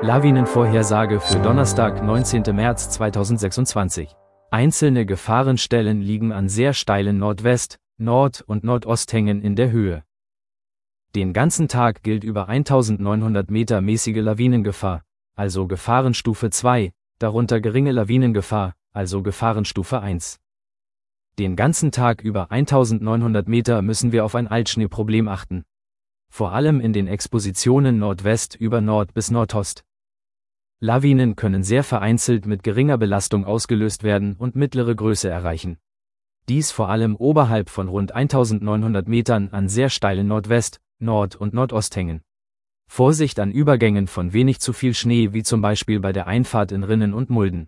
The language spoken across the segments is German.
Lawinenvorhersage für Donnerstag, 19. März 2026. Einzelne Gefahrenstellen liegen an sehr steilen Nordwest-, Nord- und Nordosthängen in der Höhe. Den ganzen Tag gilt über 1900 Meter mäßige Lawinengefahr, also Gefahrenstufe 2, darunter geringe Lawinengefahr, also Gefahrenstufe 1. Den ganzen Tag über 1900 Meter müssen wir auf ein Altschneeproblem achten. Vor allem in den Expositionen Nordwest über Nord bis Nordost. Lawinen können sehr vereinzelt mit geringer Belastung ausgelöst werden und mittlere Größe erreichen. Dies vor allem oberhalb von rund 1900 Metern an sehr steilen Nordwest-, Nord- und Nordosthängen. Vorsicht an Übergängen von wenig zu viel Schnee, wie zum Beispiel bei der Einfahrt in Rinnen und Mulden.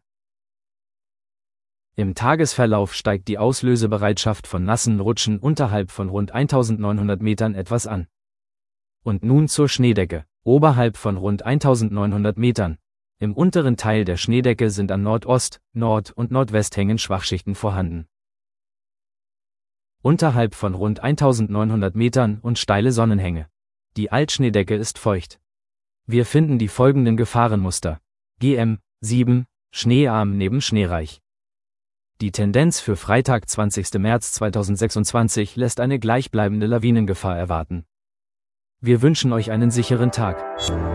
Im Tagesverlauf steigt die Auslösebereitschaft von nassen Rutschen unterhalb von rund 1900 Metern etwas an. Und nun zur Schneedecke. Oberhalb von rund 1900 Metern. Im unteren Teil der Schneedecke sind an Nordost-, Nord- und Nordwesthängen Schwachschichten vorhanden. Unterhalb von rund 1900 Metern und steile Sonnenhänge. Die Altschneedecke ist feucht. Wir finden die folgenden Gefahrenmuster. GM 7, schneearm neben schneereich. Die Tendenz für Freitag, 20. März 2026 lässt eine gleichbleibende Lawinengefahr erwarten. Wir wünschen euch einen sicheren Tag.